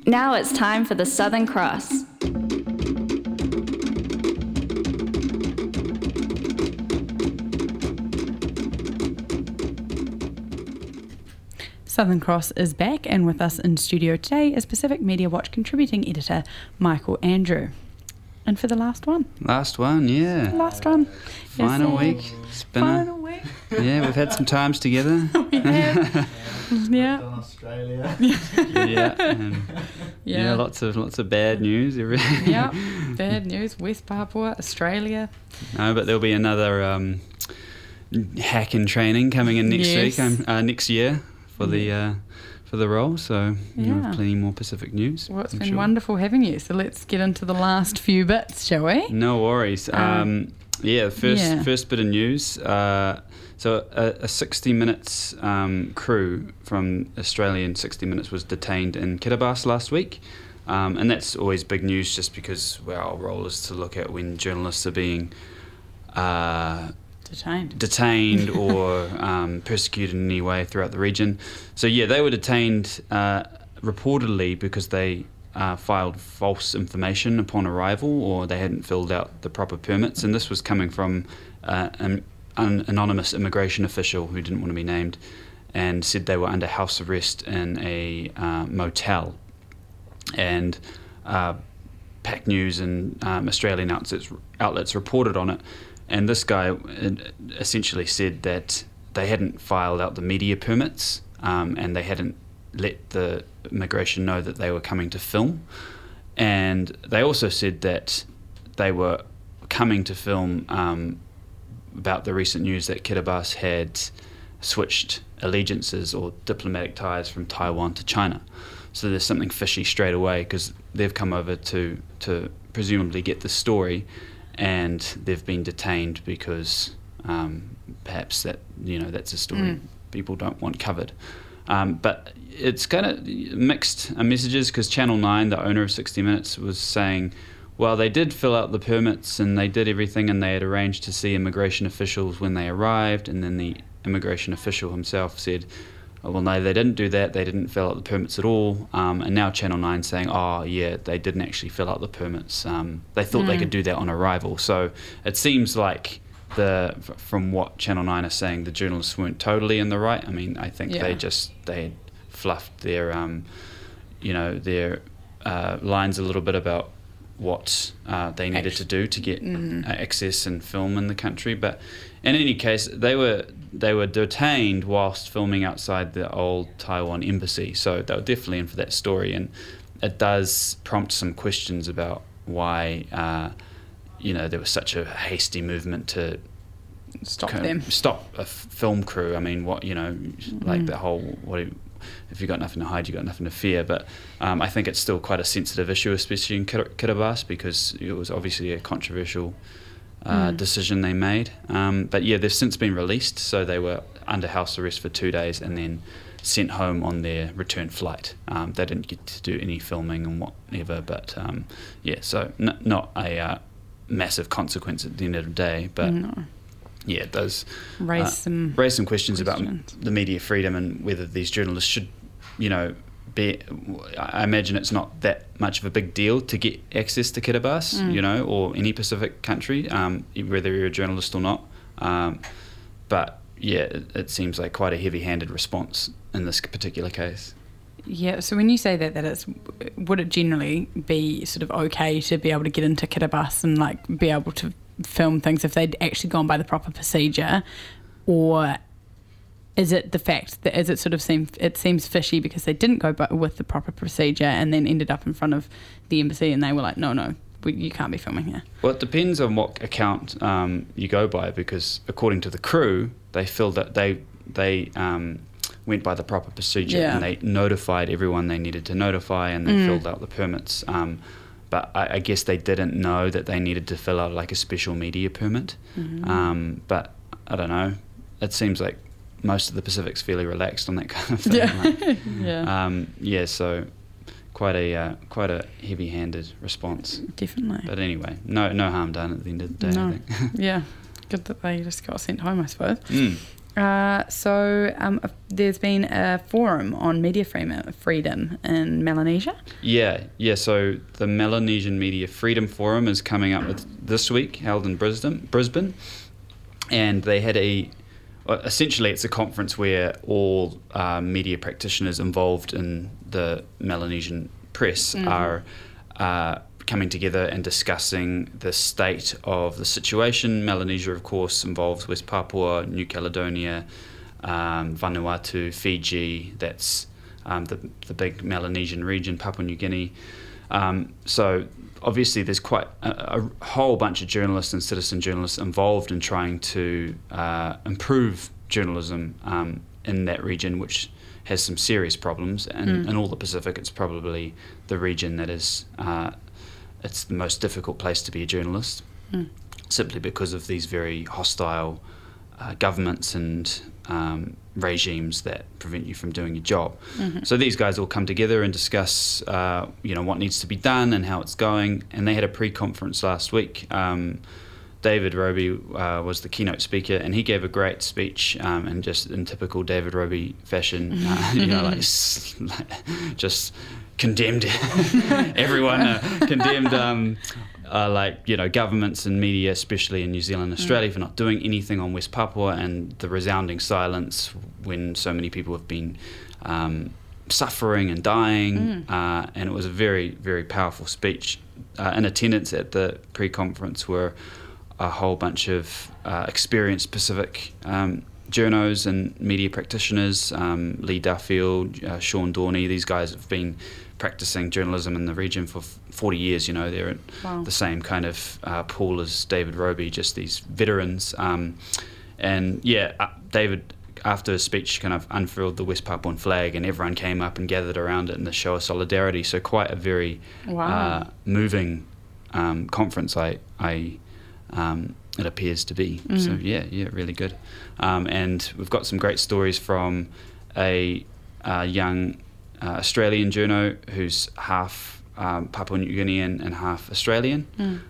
Now it's time for the Southern Cross. Southern Cross is back, and with us in studio today is Pacific Media Watch contributing editor Michael Andrew. And for the last one. Last one, yeah. Last one. Final week. Final week. Yeah, we've had some times together. We have. Yeah. Australia. Yeah, lots of bad news. Yeah, bad news. West Papua, Australia. No, but there'll be another hack in training coming in next week, next year for the role. So you'll have plenty more Pacific news. Well, it's been wonderful having you. So let's get into the last few bits, shall we? No worries. First bit of news. So a 60 Minutes crew from Australian 60 Minutes was detained in Kiribati last week. And that's always big news just because our role is to look at when journalists are being detained or persecuted in any way throughout the region. So they were detained reportedly because they filed false information upon arrival, or they hadn't filled out the proper permits, and this was coming from an anonymous immigration official who didn't want to be named, and said they were under house arrest in a motel. And PAC News and Australian outlets reported on it, and this guy essentially said that they hadn't filed out the media permits, and they hadn't let the immigration know that they were coming to film. And they also said that they were coming to film about the recent news that Kiribati had switched allegiances or diplomatic ties from Taiwan to China. So there's something fishy straight away because they've come over to presumably get the story, and they've been detained because perhaps that's a story people don't want covered. But it's kind of mixed messages because Channel 9, the owner of 60 Minutes, was saying, well, they did fill out the permits and they did everything and they had arranged to see immigration officials when they arrived, and then the immigration official himself said, oh, well, no, they didn't do that, they didn't fill out the permits at all. And now Channel 9 saying, they didn't actually fill out the permits. They thought they could do that on arrival. So it seems like from what Channel 9 are saying, the journalists weren't totally in the right. I mean, I think they had fluffed their lines a little bit about what they needed to do to get access and film in the country. But in any case, they were detained whilst filming outside the old Taiwan embassy. So they were definitely in for that story, and it does prompt some questions about why there was such a hasty movement to stop a film crew. I mean, the whole if you've got nothing to hide, you've got nothing to fear. But I think it's still quite a sensitive issue, especially in Kiribati, because it was obviously a controversial decision they made. But they've since been released, so they were under house arrest for 2 days and then sent home on their return flight. They didn't get to do any filming and whatever, but so not a massive consequence at the end of the day, but it does raise some questions about the media freedom and whether these journalists should, be. I imagine it's not that much of a big deal to get access to Kiribati, or any Pacific country, whether you're a journalist or not. But it seems like quite a heavy-handed response in this particular case. Yeah, so when you say that would it generally be sort of okay to be able to get into Kiribati and be able to film things if they'd actually gone by the proper procedure, or is it the fact that it seems fishy because they didn't go with the proper procedure and then ended up in front of the embassy and they were like, no, you can't be filming here? Well, it depends on what account you go by, because according to the crew, they feel that they went by the proper procedure and they notified everyone they needed to notify, and they filled out the permits. But I guess they didn't know that they needed to fill out a special media permit. But I don't know. It seems like most of the Pacific's fairly relaxed on that kind of thing. So quite a heavy-handed response. Definitely. But anyway, no harm done at the end of the day, I think. Yeah, good that they just got sent home, I suppose. There's been a forum on media freedom in Melanesia. Yeah. So the Melanesian Media Freedom Forum is coming up this week, held in Brisbane, and they had essentially it's a conference where all media practitioners involved in the Melanesian press are coming together and discussing the state of the situation. Melanesia, of course, involves West Papua, New Caledonia, Vanuatu, Fiji. That's the big Melanesian region, Papua New Guinea. So obviously there's quite a whole bunch of journalists and citizen journalists involved in trying to improve journalism in that region, which has some serious problems. And in all the Pacific, it's probably the region that is it's the most difficult place to be a journalist, simply because of these very hostile governments and regimes that prevent you from doing your job. So these guys all come together and discuss what needs to be done and how it's going, and they had a pre-conference last week. David Roby was the keynote speaker, and he gave a great speech, and just in typical David Roby fashion, just condemned everyone, condemned governments and media, especially in New Zealand and Australia, for not doing anything on West Papua, and the resounding silence when so many people have been suffering and dying. And it was a very, very powerful speech. In attendance at the pre-conference were a whole bunch of experienced Pacific journos and media practitioners, Lee Duffield, Sean Dorney. These guys have been practicing journalism in the region for 40 years. They're in the same kind of pool as David Roby, just these veterans. David, after his speech, kind of unfurled the West Papuan flag, and everyone came up and gathered around it in the show of solidarity. So quite a very moving conference, it appears to be. So really good. And we've got some great stories from a young Australian journo who's half Papua New Guinean and half Australian,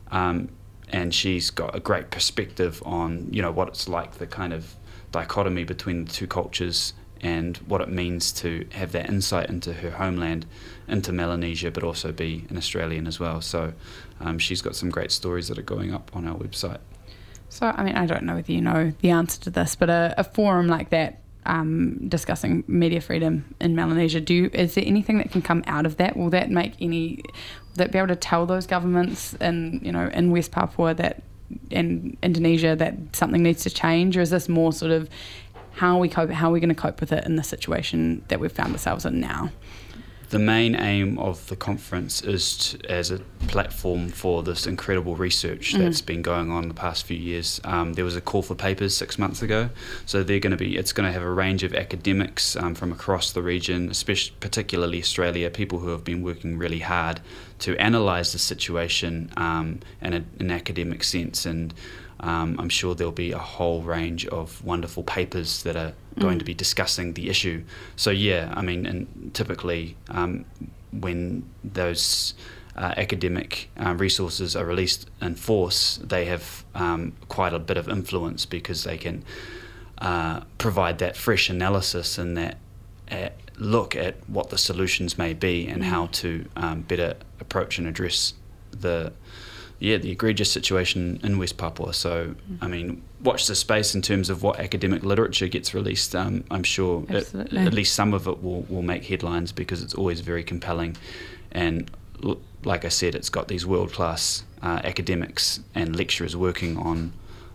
and she's got a great perspective on what it's like, the kind of dichotomy between the two cultures, and what it means to have that insight into her homeland, into Melanesia, but also be an Australian as well. So she's got some great stories that are going up on our website. So, I don't know whether you know the answer to this, but a forum like that, discussing media freedom in Melanesia, is there anything that can come out of that? Will that be able to tell those governments in West Papua and Indonesia that something needs to change, or is this more sort of how are we going to cope with it in the situation that we've found ourselves in now? The main aim of the conference is as a platform for this incredible research that's been going on the past few years. There was a call for papers 6 months ago, so it's going to have a range of academics from across the region, particularly Australia, people who have been working really hard to analyse the situation in an academic sense, and I'm sure there'll be a whole range of wonderful papers that are going to be discussing the issue. So and typically when those academic resources are released in force, they have quite a bit of influence, because they can provide that fresh analysis and that look at what the solutions may be and how to better approach and address the egregious situation in West Papua. So, watch the space in terms of what academic literature gets released. I'm sure at least some of it will make headlines, because it's always very compelling. And like I said, it's got these world-class academics and lecturers working on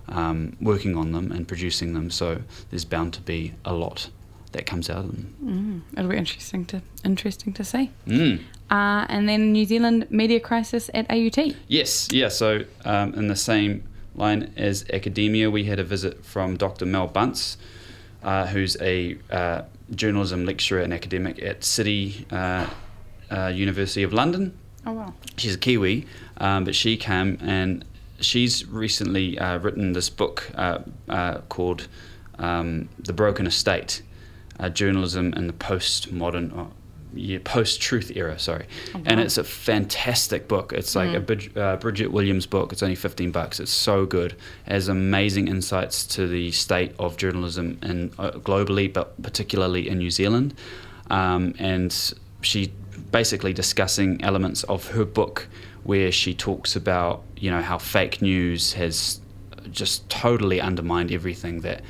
them and producing them. So there's bound to be a lot that comes out of them. It'll be interesting to see. And then New Zealand media crisis at AUT. Yes, yeah. So in the same line as academia, we had a visit from Dr. Mel Bunce, who's a journalism lecturer and academic at City University of London. Oh wow! She's a Kiwi, but she came, and she's recently written this book called The Broken Estate. Journalism in the postmodern post-truth era, sorry. Oh, wow. And it's a fantastic book. It's like a Bridget Williams book. It's only $15. It's so good. It has amazing insights to the state of journalism globally, but particularly in New Zealand. And she basically discussing elements of her book where she talks about, how fake news has just totally undermined everything that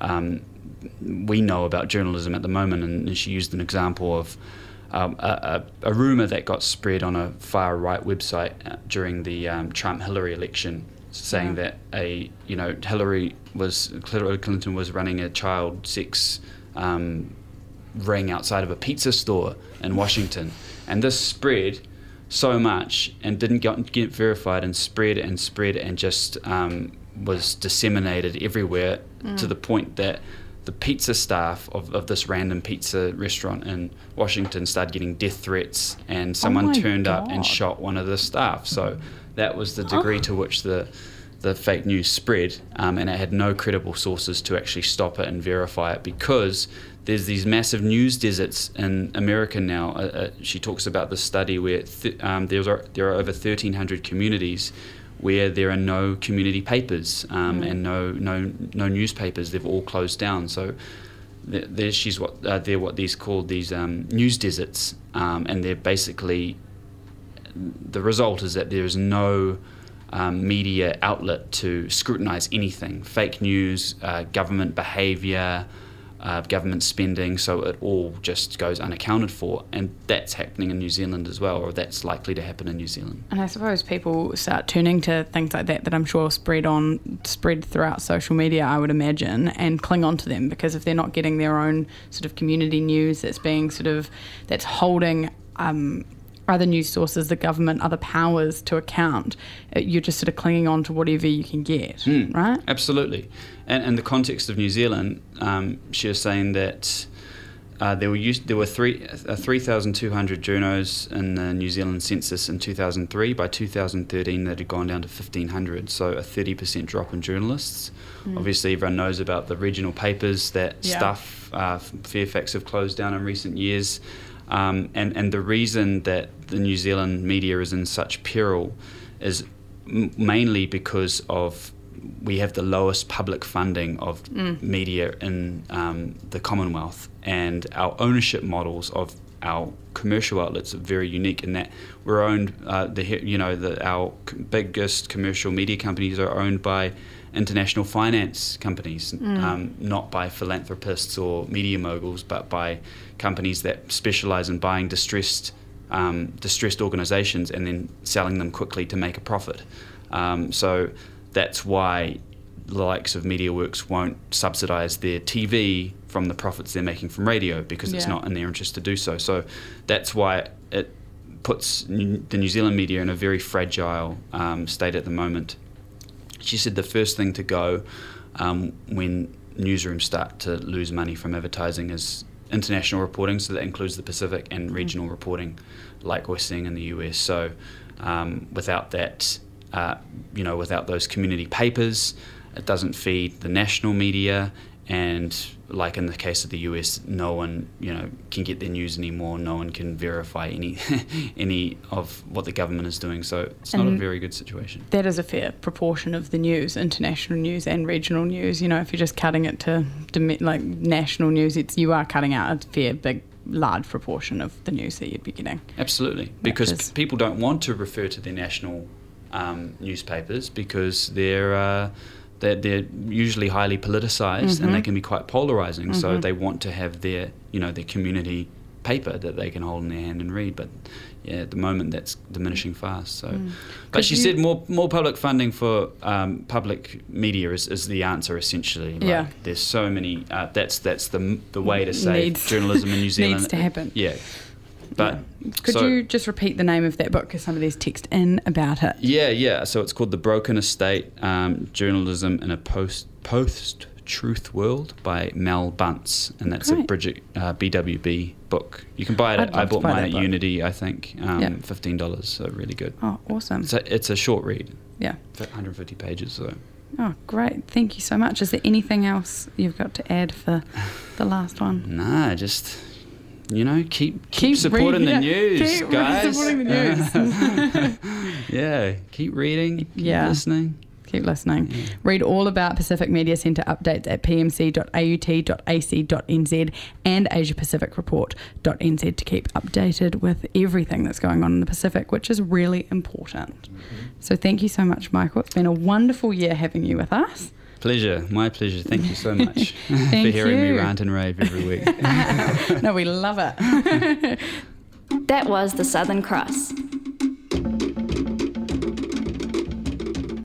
we know about journalism at the moment. And she used an example of a rumor that got spread on a far-right website during the Trump-Hillary election, saying that Hillary Clinton was running a child sex ring outside of a pizza store in Washington. And this spread so much and didn't get verified, and spread and just was disseminated everywhere to the point that the pizza staff of this random pizza restaurant in Washington started getting death threats, and someone turned up and shot one of the staff. So that was the degree to which the fake news spread, and it had no credible sources to actually stop it and verify it, because there's these massive news deserts in America now. She talks about this study where there are over 1,300 communities where there are no community papers and no newspapers. They've all closed down. So they're what these called these news deserts, and they're basically, the result is that there is no media outlet to scrutinize anything, fake news, government behavior, government spending, so it all just goes unaccounted for. And that's happening in New Zealand as well, or that's likely to happen in New Zealand. And I suppose people start turning to things like that I'm sure spread throughout social media, I would imagine, and cling on to them, because if they're not getting their own sort of community news that's holding other news sources, the government, other powers to account, you're just sort of clinging on to whatever you can get, right? Absolutely. And in the context of New Zealand, she was saying that there were 3,200 journos in the New Zealand census in 2003. By 2013, that had gone down to 1,500, so a 30% drop in journalists. Obviously, everyone knows about the regional papers that stuff. Fairfax have closed down in recent years. And the reason that the New Zealand media is in such peril is mainly because of we have the lowest public funding of media in the Commonwealth, and our ownership models of our commercial outlets are very unique in that we're owned. Our biggest commercial media companies are owned by international finance companies, not by philanthropists or media moguls, but by companies that specialize in buying distressed organizations and then selling them quickly to make a profit. So that's why the likes of MediaWorks won't subsidize their TV from the profits they're making from radio, because it's not in their interest to do so. So that's why it puts the New Zealand media in a very fragile state at the moment. She said the first thing to go when newsrooms start to lose money from advertising is international reporting, so that includes the Pacific, and regional reporting like we're seeing in the US. So without that, without those community papers, it doesn't feed the national media, and like in the case of the US, no one can get their news anymore. No one can verify any of what the government is doing. So it's not a very good situation. That is a fair proportion of the news, international news and regional news. If you're just cutting it to like national news, you are cutting out a fair big large proportion of the news that you'd be getting. Absolutely, because people don't want to refer to their national newspapers, because they're usually highly politicized, and they can be quite polarizing. So they want to have their community paper that they can hold in their hand and read. But at the moment that's diminishing fast. So, but she said more public funding for public media is the answer essentially. There's so many. That's the way to save journalism in New Zealand. Needs to happen. Yeah. But could you just repeat the name of that book, because somebody's text in about it? Yeah. So it's called The Broken Estate: Journalism in a Post-Truth World by Mel Bunce, and that's a Bridget BWB book. You can buy it. I bought mine at Unity, I think, $15. So really good. Oh, awesome! It's a short read. Yeah, 150 pages. So. Oh, great! Thank you so much. Is there anything else you've got to add for the last one? Nah, just keep supporting the news, keep guys. supporting the news. Yeah, keep reading, keep listening. Keep listening. Yeah. Read all about Pacific Media Centre updates at pmc.aut.ac.nz and asiapacificreport.nz to keep updated with everything that's going on in the Pacific, which is really important. So thank you so much, Michael. It's been a wonderful year having you with us. Pleasure. My pleasure. Thank you so much for hearing me rant and rave every week. No, we love it. That was the Southern Cross.